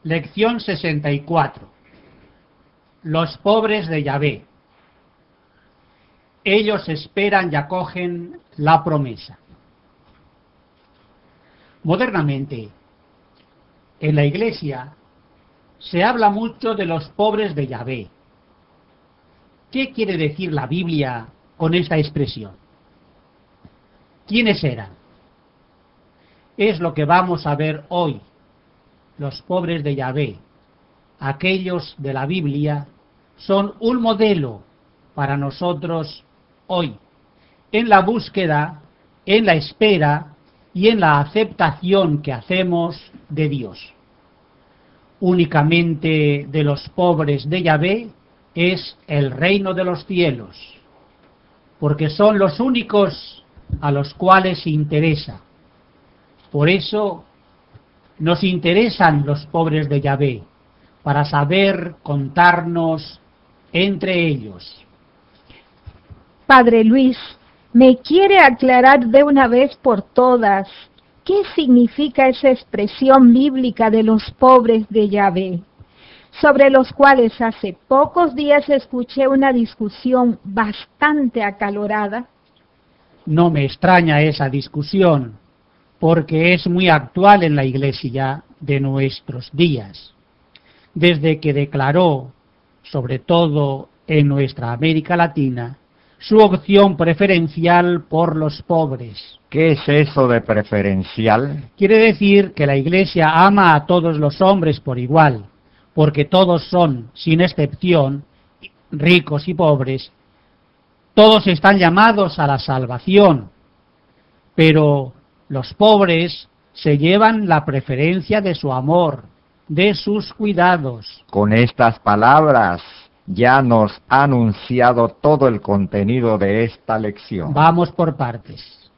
Lección 64. Los pobres de Yahvé. Ellos esperan y acogen la promesa. Modernamente, en la Iglesia se habla mucho de los pobres de Yahvé. ¿Qué quiere decir la Biblia con esta expresión? ¿Quiénes eran? Es lo que vamos a ver hoy. Los pobres de Yahvé, aquellos de la Biblia, son un modelo para nosotros hoy, en la búsqueda, en la espera y en la aceptación que hacemos de Dios. Únicamente de los pobres de Yahvé es el reino de los cielos, porque son los únicos a los cuales interesa. Por eso nos interesan los pobres de Yahvé, para saber contarnos entre ellos. Padre Luis, ¿me quiere aclarar de una vez por todas qué significa esa expresión bíblica de los pobres de Yahvé, sobre los cuales hace pocos días escuché una discusión bastante acalorada? No me extraña esa discusión, porque es muy actual en la Iglesia de nuestros días, desde que declaró, sobre todo en nuestra América Latina, su opción preferencial por los pobres. ¿Qué es eso de preferencial? Quiere decir que la Iglesia ama a todos los hombres por igual, porque todos son, sin excepción, ricos y pobres. Todos están llamados a la salvación, pero los pobres se llevan la preferencia de su amor, de sus cuidados. Con estas palabras ya nos ha anunciado todo el contenido de esta lección. Vamos por partes.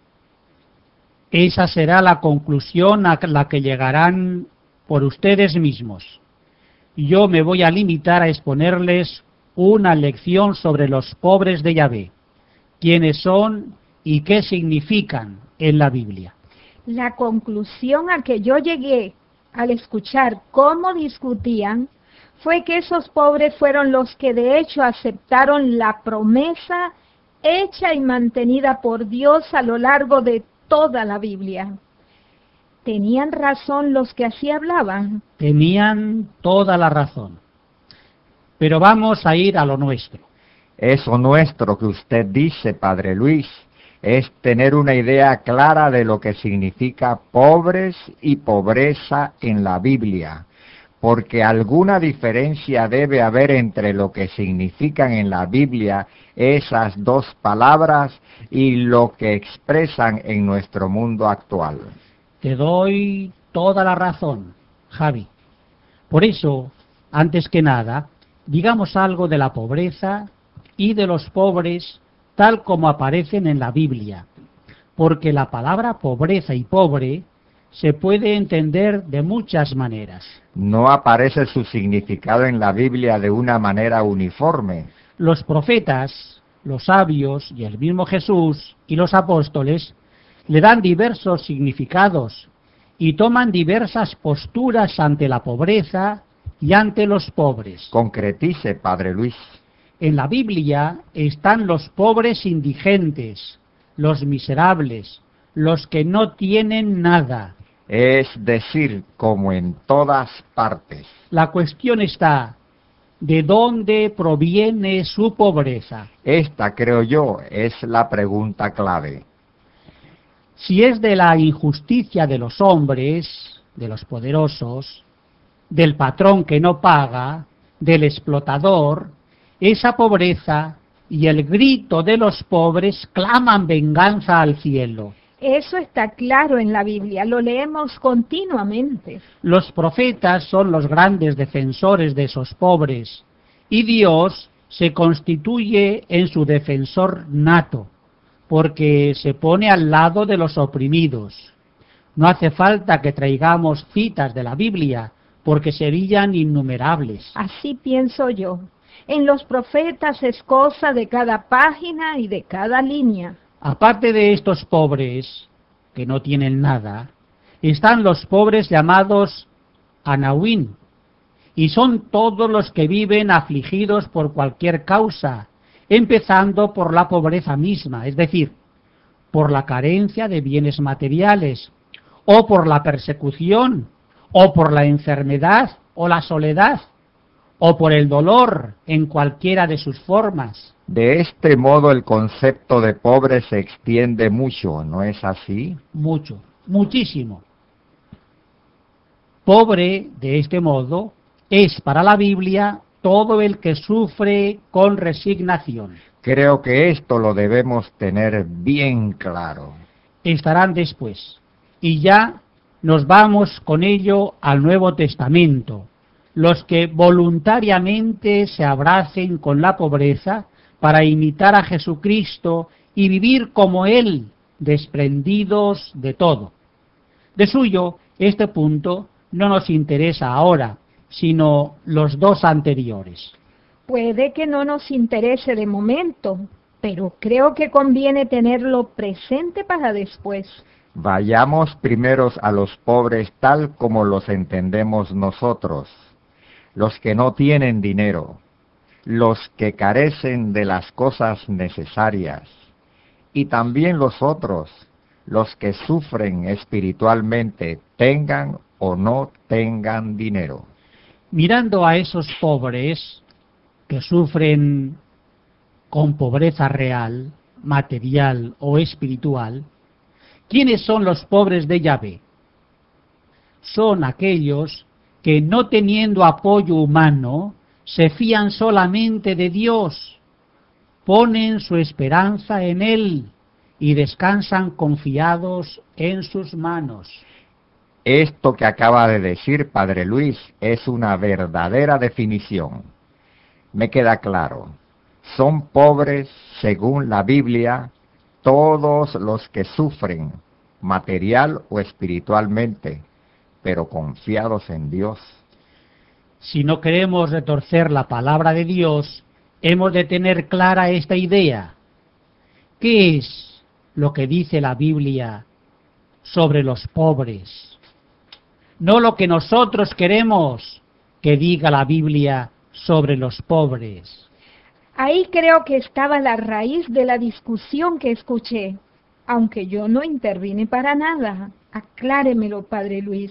Esa será la conclusión a la que llegarán por ustedes mismos. Yo me voy a limitar a exponerles una lección sobre los pobres de Yahvé, quiénes son y qué significan en la Biblia. La conclusión a que yo llegué al escuchar cómo discutían fue que esos pobres fueron los que de hecho aceptaron la promesa hecha y mantenida por Dios a lo largo de toda la Biblia. ¿Tenían razón los que así hablaban? Tenían toda la razón. Pero vamos a ir a lo nuestro. Eso nuestro que usted dice, Padre Luis, es tener una idea clara de lo que significa pobres y pobreza en la Biblia, porque alguna diferencia debe haber entre lo que significan en la Biblia esas dos palabras y lo que expresan en nuestro mundo actual. Te doy toda la razón, Javi. Por eso, antes que nada, digamos algo de la pobreza y de los pobres tal como aparecen en la Biblia, porque la palabra pobreza y pobre se puede entender de muchas maneras. No aparece su significado en la Biblia de una manera uniforme. Los profetas, los sabios y el mismo Jesús y los apóstoles le dan diversos significados y toman diversas posturas ante la pobreza y ante los pobres. Concretice, Padre Luis. En la Biblia están los pobres indigentes, los miserables, los que no tienen nada. Es decir, como en todas partes. La cuestión está, ¿de dónde proviene su pobreza? Esta, creo yo, es la pregunta clave. Si es de la injusticia de los hombres, de los poderosos, del patrón que no paga, del explotador, esa pobreza y el grito de los pobres claman venganza al cielo. Eso está claro en la Biblia, lo leemos continuamente. Los profetas son los grandes defensores de esos pobres, y Dios se constituye en su defensor nato, porque se pone al lado de los oprimidos. No hace falta que traigamos citas de la Biblia, porque serían innumerables. Así pienso yo. En los profetas es cosa de cada página y de cada línea. Aparte de estos pobres, que no tienen nada, están los pobres llamados Anawín, y son todos los que viven afligidos por cualquier causa, empezando por la pobreza misma, es decir, por la carencia de bienes materiales, o por la persecución, o por la enfermedad, o la soledad, o por el dolor en cualquiera de sus formas. De este modo el concepto de pobre se extiende mucho, ¿no es así? Mucho, muchísimo. Pobre, de este modo, es para la Biblia todo el que sufre con resignación. Creo que esto lo debemos tener bien claro. Estarán después. Y ya nos vamos con ello al Nuevo Testamento. Los que voluntariamente se abracen con la pobreza para imitar a Jesucristo y vivir como Él, desprendidos de todo. De suyo, este punto no nos interesa ahora, sino los dos anteriores. Puede que no nos interese de momento, pero creo que conviene tenerlo presente para después. Vayamos primeros a los pobres tal como los entendemos nosotros, los que no tienen dinero, los que carecen de las cosas necesarias, y también los otros, los que sufren espiritualmente, tengan o no tengan dinero. Mirando a esos pobres que sufren con pobreza real, material o espiritual, ¿quiénes son los pobres de Yahvé? Son aquellos que, no teniendo apoyo humano, se fían solamente de Dios, ponen su esperanza en Él y descansan confiados en sus manos. Esto que acaba de decir Padre Luis es una verdadera definición. Me queda claro. Son pobres, según la Biblia, todos los que sufren, material o espiritualmente, pero confiados en Dios. Si no queremos retorcer la palabra de Dios, hemos de tener clara esta idea. ¿Qué es lo que dice la Biblia sobre los pobres? No lo que nosotros queremos que diga la Biblia sobre los pobres. Ahí creo que estaba la raíz de la discusión que escuché, aunque yo no intervine para nada. Acláremelo, Padre Luis.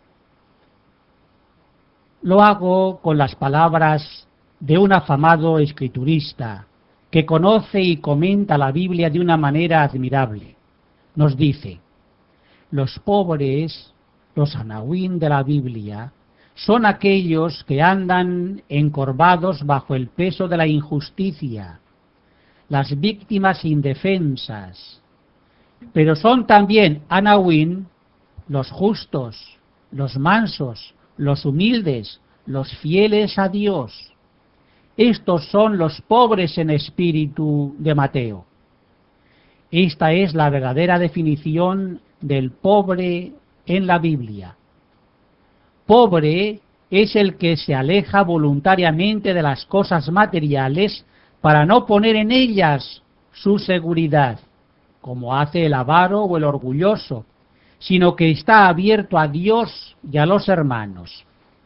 Lo hago con las palabras de un afamado escriturista que conoce y comenta la Biblia de una manera admirable. Nos dice: los pobres, los anahuín de la Biblia, son aquellos que andan encorvados bajo el peso de la injusticia, las víctimas indefensas, pero son también anahuín los justos, los mansos, los humildes, los fieles a Dios. Estos son los pobres en espíritu de Mateo. Esta es la verdadera definición del pobre en la Biblia. Pobre es el que se aleja voluntariamente de las cosas materiales para no poner en ellas su seguridad, como hace el avaro o el orgulloso, sino que está abierto a Dios y a los hermanos.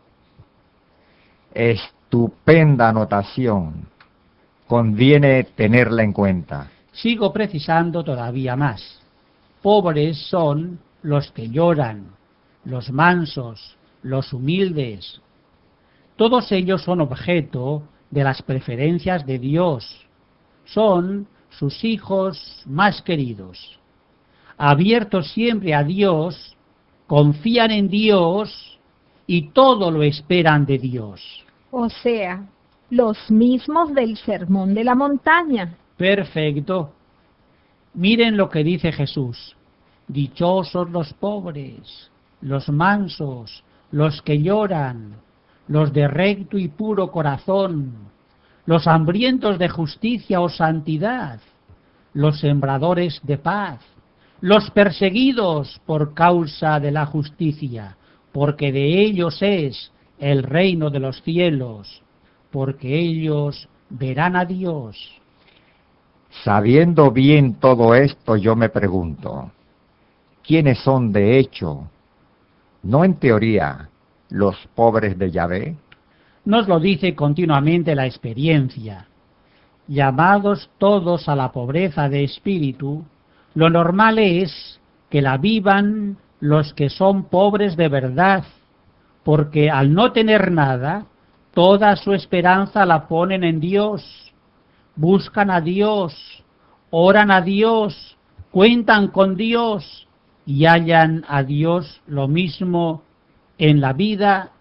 Estupenda anotación. Conviene tenerla en cuenta. Sigo precisando todavía más. Pobres son los que lloran, los mansos, los humildes. Todos ellos son objeto de las preferencias de Dios. Son sus hijos más queridos. Abiertos siempre a Dios, confían en Dios y todo lo esperan de Dios. O sea, los mismos del Sermón de la Montaña. Perfecto. Miren lo que dice Jesús. Dichosos los pobres, los mansos, los que lloran, los de recto y puro corazón, los hambrientos de justicia o santidad, los sembradores de paz, los perseguidos por causa de la justicia, porque de ellos es el reino de los cielos, porque ellos verán a Dios. Sabiendo bien todo esto, yo me pregunto, ¿quiénes son de hecho, no en teoría, los pobres de Yahvé? Nos lo dice continuamente la experiencia. Llamados todos a la pobreza de espíritu, lo normal es que la vivan los que son pobres de verdad, porque al no tener nada, toda su esperanza la ponen en Dios, buscan a Dios, oran a Dios, cuentan con Dios y hallan a Dios lo mismo en la vida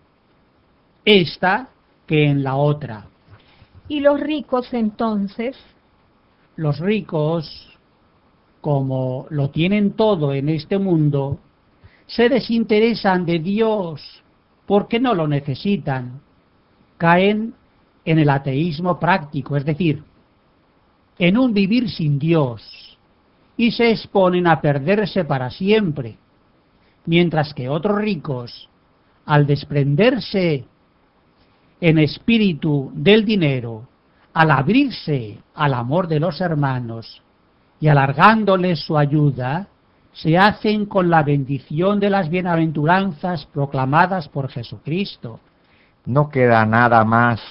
esta que en la otra. ¿Y los ricos entonces? Los ricos, como lo tienen todo en este mundo, se desinteresan de Dios porque no lo necesitan. Caen en el ateísmo práctico, es decir, en un vivir sin Dios, y se exponen a perderse para siempre, mientras que otros ricos, al desprenderse en espíritu del dinero, al abrirse al amor de los hermanos y alargándoles su ayuda, se hacen con la bendición de las bienaventuranzas proclamadas por Jesucristo. ¿No queda nada más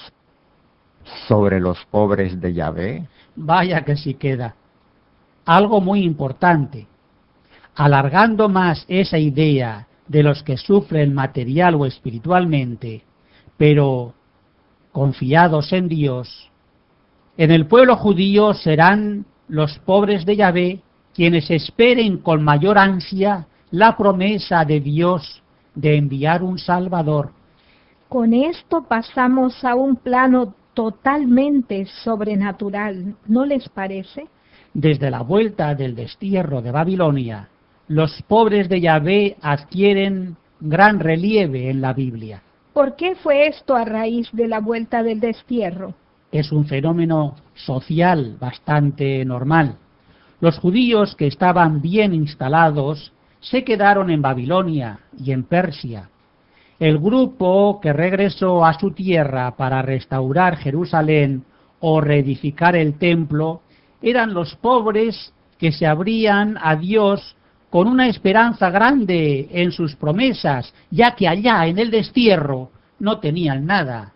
sobre los pobres de Yahvé? Vaya que sí queda. Algo muy importante. Alargando más esa idea de los que sufren material o espiritualmente, pero confiados en Dios, en el pueblo judío serán los pobres de Yahvé quienes esperen con mayor ansia la promesa de Dios de enviar un Salvador. Con esto pasamos a un plano totalmente sobrenatural, ¿no les parece? Desde la vuelta del destierro de Babilonia, los pobres de Yahvé adquieren gran relieve en la Biblia. ¿Por qué fue esto a raíz de la vuelta del destierro? Es un fenómeno social bastante normal. Los judíos que estaban bien instalados se quedaron en Babilonia y en Persia. El grupo que regresó a su tierra para restaurar Jerusalén o reedificar el templo eran los pobres que se abrían a Dios con una esperanza grande en sus promesas, ya que allá en el destierro no tenían nada.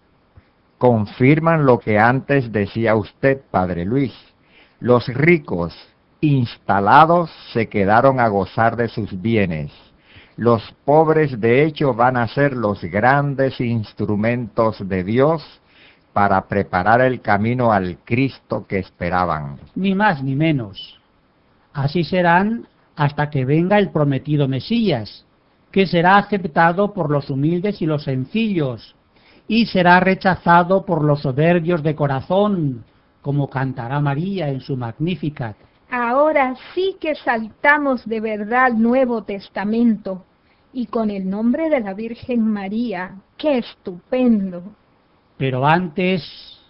Confirman lo que antes decía usted, Padre Luis. Los ricos instalados se quedaron a gozar de sus bienes. Los pobres, de hecho, van a ser los grandes instrumentos de Dios para preparar el camino al Cristo que esperaban. Ni más ni menos. Así serán hasta que venga el prometido Mesías, que será aceptado por los humildes y los sencillos, y será rechazado por los soberbios de corazón, como cantará María en su Magnificat. Ahora sí que saltamos de verdad al Nuevo Testamento, y con el nombre de la Virgen María. ¡Qué estupendo! Pero antes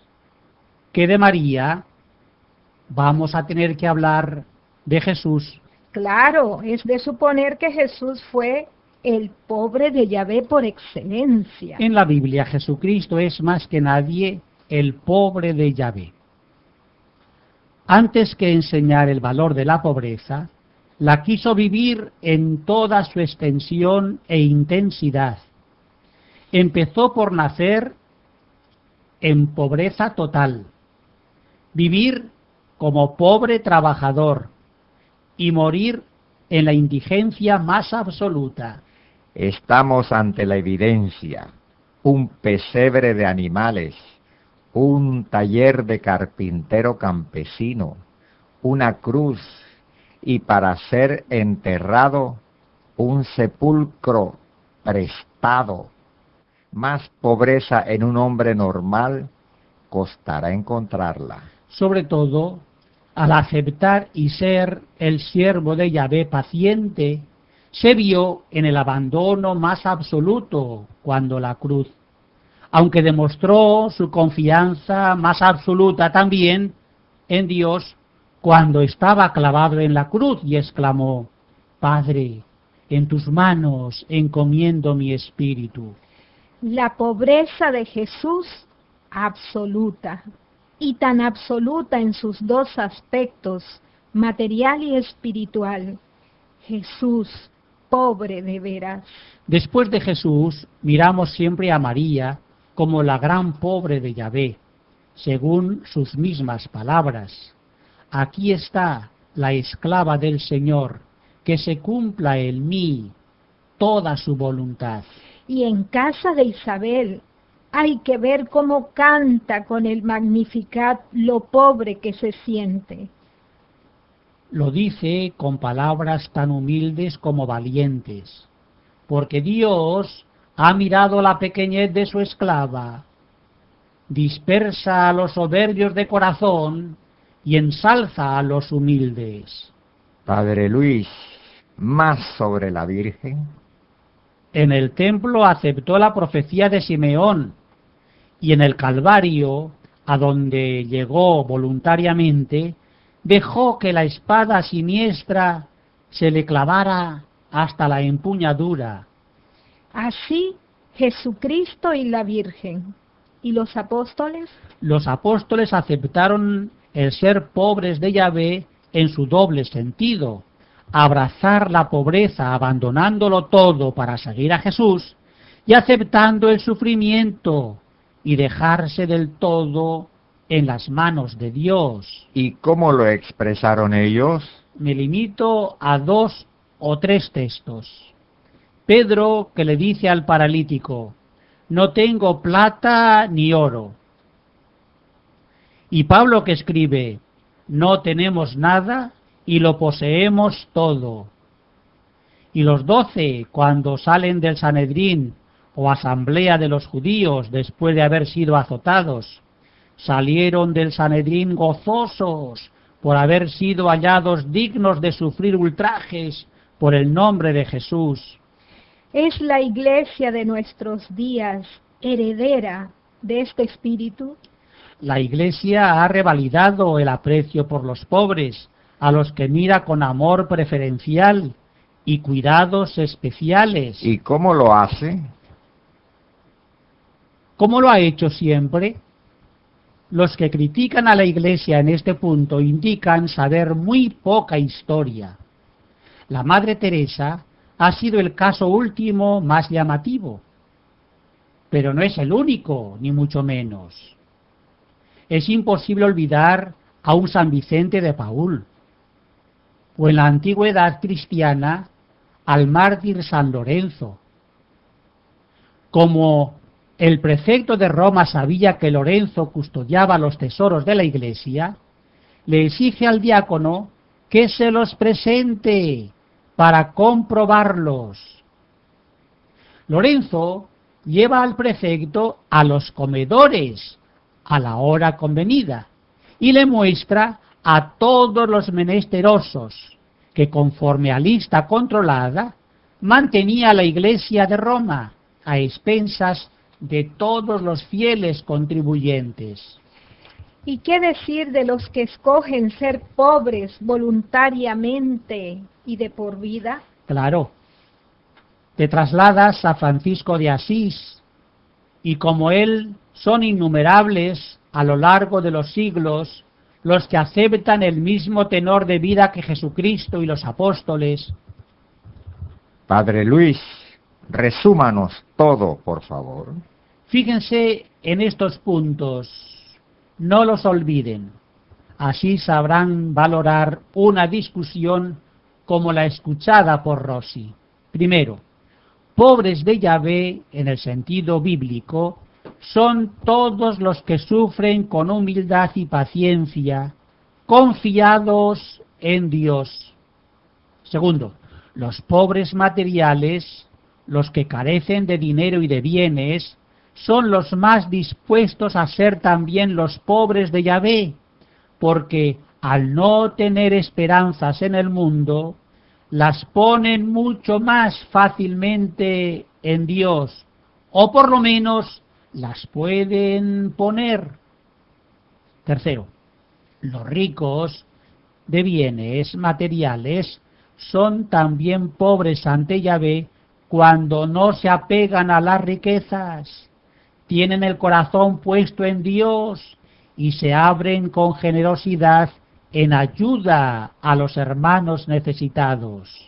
que de María, vamos a tener que hablar de Jesús. Claro, es de suponer que Jesús fue el pobre de Yahvé por excelencia. En la Biblia, Jesucristo es más que nadie el pobre de Yahvé. Antes que enseñar el valor de la pobreza, la quiso vivir en toda su extensión e intensidad. Empezó por nacer en pobreza total, vivir como pobre trabajador y morir en la indigencia más absoluta. Estamos ante la evidencia, un pesebre de animales, un taller de carpintero campesino, una cruz y para ser enterrado un sepulcro prestado. Más pobreza en un hombre normal costará encontrarla. Sobre todo, al aceptar y ser el siervo de Yahvé paciente, se vio en el abandono más absoluto cuando la cruz, aunque demostró su confianza más absoluta también en Dios cuando estaba clavado en la cruz y exclamó: Padre, en tus manos encomiendo mi espíritu. La pobreza de Jesús absoluta, y tan absoluta en sus dos aspectos, material y espiritual. Jesús, pobre de veras. Después de Jesús, miramos siempre a María como la gran pobre de Yahvé, según sus mismas palabras. Aquí está la esclava del Señor, que se cumpla en mí toda su voluntad. Y en casa de Isabel hay que ver cómo canta con el Magnificat lo pobre que se siente. Lo dice con palabras tan humildes como valientes, porque Dios ha mirado la pequeñez de su esclava, dispersa a los soberbios de corazón y ensalza a los humildes. Padre Luis, más sobre la Virgen. En el templo aceptó la profecía de Simeón y en el Calvario, a donde llegó voluntariamente, dejó que la espada siniestra se le clavara hasta la empuñadura. Así Jesucristo y la Virgen. ¿Y los apóstoles? Los apóstoles aceptaron el ser pobres de Yahvé en su doble sentido: abrazar la pobreza abandonándolo todo para seguir a Jesús, y aceptando el sufrimiento y dejarse del todo en las manos de Dios. ¿Y cómo lo expresaron ellos? Me limito a 2 o 3 textos. Pedro, que le dice al paralítico: no tengo plata ni oro. Y Pablo, que escribe: no tenemos nada y lo poseemos todo. Y los 12, cuando salen del Sanedrín o asamblea de los judíos después de haber sido azotados, salieron del Sanedrín gozosos por haber sido hallados dignos de sufrir ultrajes por el nombre de Jesús. Es la Iglesia de nuestros días heredera de este espíritu. La Iglesia ha revalidado el aprecio por los pobres, a los que mira con amor preferencial y cuidados especiales. ¿Y cómo lo hace? ¿Cómo lo ha hecho siempre? Los que critican a la Iglesia en este punto indican saber muy poca historia. La Madre Teresa ha sido el caso último más llamativo, pero no es el único, ni mucho menos. Es imposible olvidar a un San Vicente de Paúl, o en la antigüedad cristiana al mártir San Lorenzo. Como el prefecto de Roma sabía que Lorenzo custodiaba los tesoros de la Iglesia, le exige al diácono que se los presente para comprobarlos. Lorenzo lleva al prefecto a los comedores a la hora convenida y le muestra a todos los menesterosos que, conforme a lista controlada, mantenía la Iglesia de Roma a expensas de todos los fieles contribuyentes. ¿Y qué decir de los que escogen ser pobres voluntariamente y de por vida? Claro, te trasladas a Francisco de Asís, y como él son innumerables a lo largo de los siglos los que aceptan el mismo tenor de vida que Jesucristo y los apóstoles. Padre Luis, resúmanos todo, por favor. Fíjense en estos puntos, no los olviden. Así sabrán valorar una discusión como la escuchada por Rossi. Primero, pobres de Yahvé, en el sentido bíblico, son todos los que sufren con humildad y paciencia, confiados en Dios. Segundo, los pobres materiales, los que carecen de dinero y de bienes, son los más dispuestos a ser también los pobres de Yahvé, porque al no tener esperanzas en el mundo, las ponen mucho más fácilmente en Dios, o por lo menos las pueden poner. Tercero, los ricos de bienes materiales son también pobres ante Yahvé cuando no se apegan a las riquezas, tienen el corazón puesto en Dios y se abren con generosidad en ayuda a los hermanos necesitados.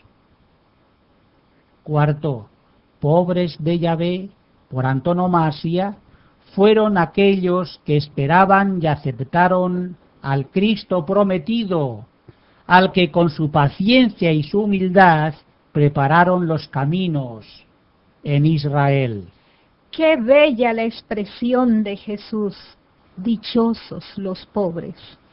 Cuarto, pobres de Yahvé, por antonomasia, fueron aquellos que esperaban y aceptaron al Cristo prometido, al que con su paciencia y su humildad prepararon los caminos en Israel. Qué bella la expresión de Jesús. Dichosos los pobres.